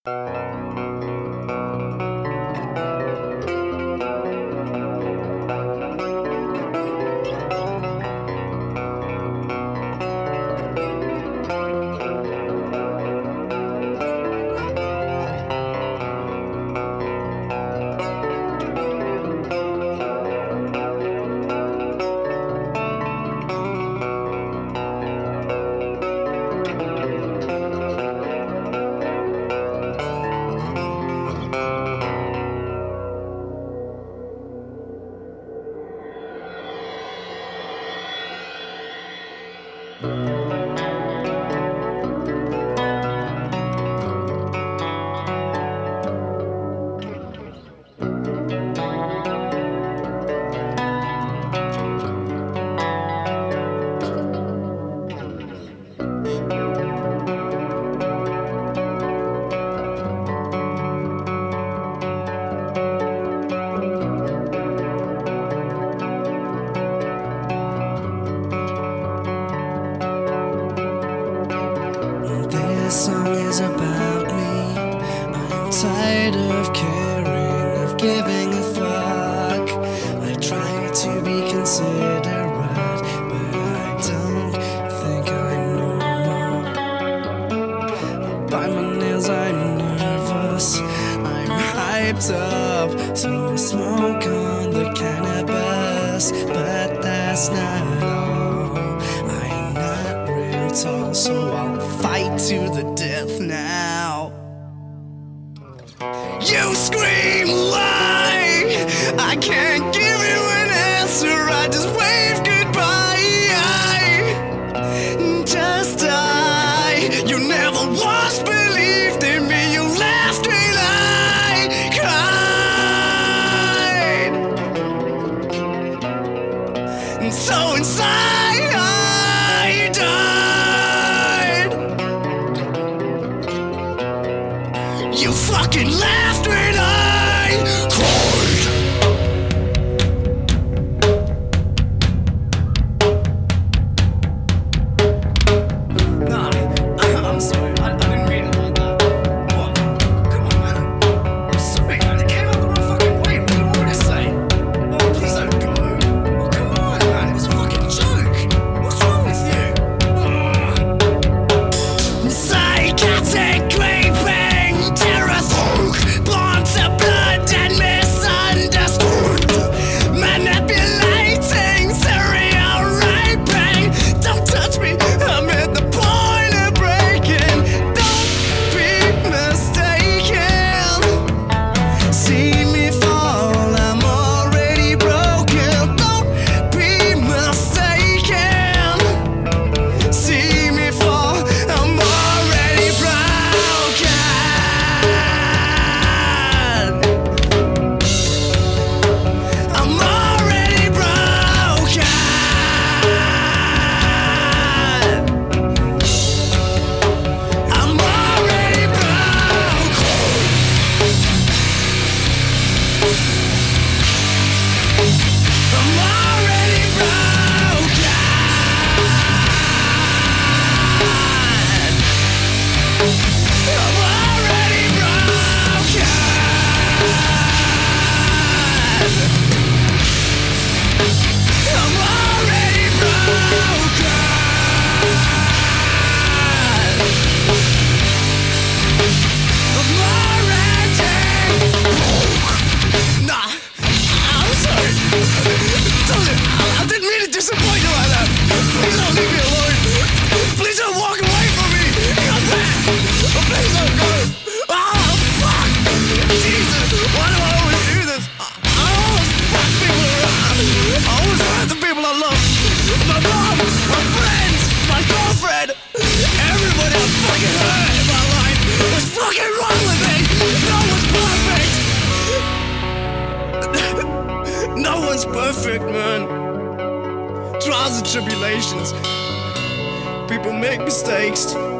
This song is about me. I'm tired of caring, of giving a fuck. I try to be considerate, but I don't think I'm normal. I bite my nails, I'm nervous, I'm hyped up, so I smoke on the cannabis. But that's not all, I'm not real tall, so I'll fight to the death now. You scream why? I can't give you an answer, I just wave goodbye. Just die. You never once believed in me, you left me like cried. And so inside I died. You fucking laughed when I cried. Nah, I'm sorry, I didn't mean it like that. What? Come on, man. I'm sorry, man. It came out the wrong fucking way. What do you want me to say? Oh, please don't go. Oh, come on, man. It was a fucking joke. What's wrong with you? Psychotic creeping terror folk, born to blood and misunderstood, manipulating, serial raping. Don't touch me, I'm at the point of breaking. Don't be mistaken. See me fall, I'm already broken. Don't be mistaken. See me fall, I'm already broken. I'm already broken. I'm already broken. I'm already broken. I'm already broken. I'm already broken. I'm already broke. Nah, I'm sorry. I didn't mean to disappoint you like that. Please don't leave me alone. Please don't walk away from me. Come back. Please don't go. Oh, fuck. Jesus, why do I always do this? I always fuck people around. I always hurt the people I love. My mom, my friends, my girlfriend. Everybody I fucking hurt in my life. What's fucking wrong with me? No one's perfect. No one's perfect, man. Trials and tribulations. People make mistakes.